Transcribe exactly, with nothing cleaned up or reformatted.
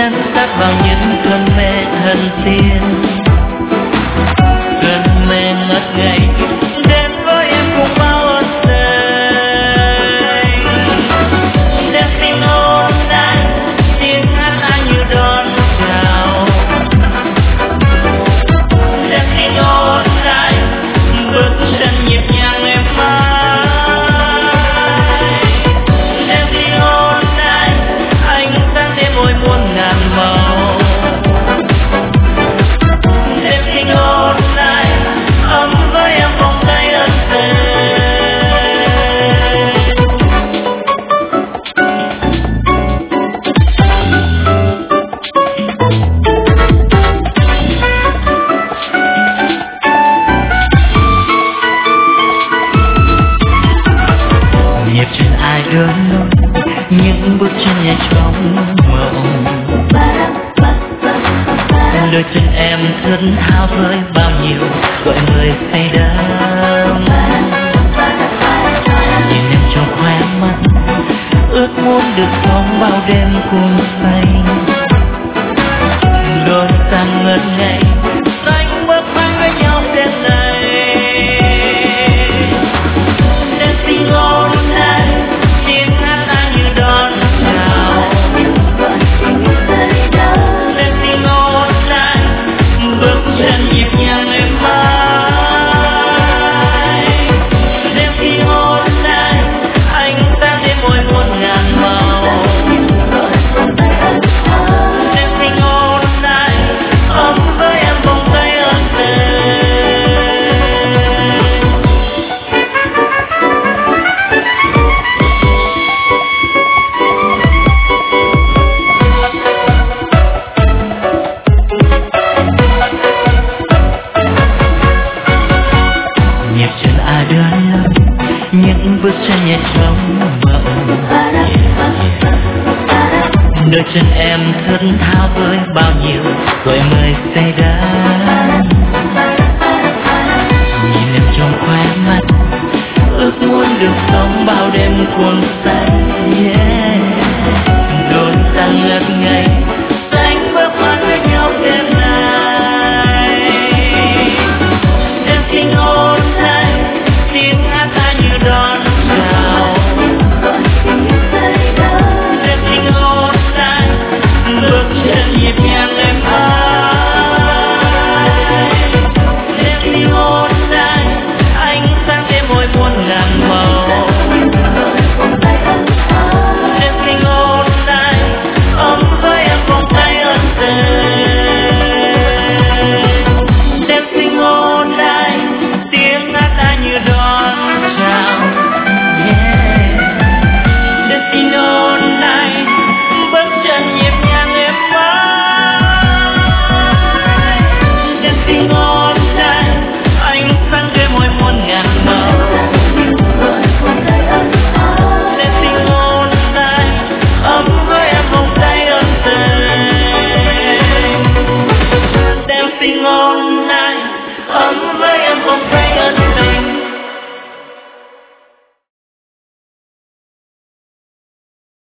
dán sát vào những cơn mê thần tiên. Cơn mê ngất ngây đến với em cùng bao ơn say. Đêm tình hôm nay tiếng hát anh như đón chào. Đêm tình hôm nay bước chân nhịp nhàng em mãi. Đêm tình hôm nay anh sáng đêm môi muôn ngàn màu. Đêm tình hôm nay ấm với em vòng tay ân tình. Nhịp chân ai đưa lối những bước chân nhẹ trong mộng. Đôi chân em thướt tha với bao nhiêu gọi người say đắm. Nhìn em trong khóe mắt ước muốn được sống bao đêm cuồng say. Đôi ta ngất ngây xanh bước mang với nhau đêm này. Đêm tình hôm nay tiếng hát anh như đón chào. Đêm tình hôm nay bước chân nhịp nhàng em mãi. Đêm tình hôm nay anh ta đêm môi muôn ngàn màu. Đêm tình hôm nay ấm với em vòng tay ân tình. Nhịp chân ai đưa lối những bước chân nhẹ trong mộng. Đôi chân em thướt tha với bao nhiêu gọi người say đắm. Nhìn em trong khóe mắt ước muốn được sống bao đêm cuồng say.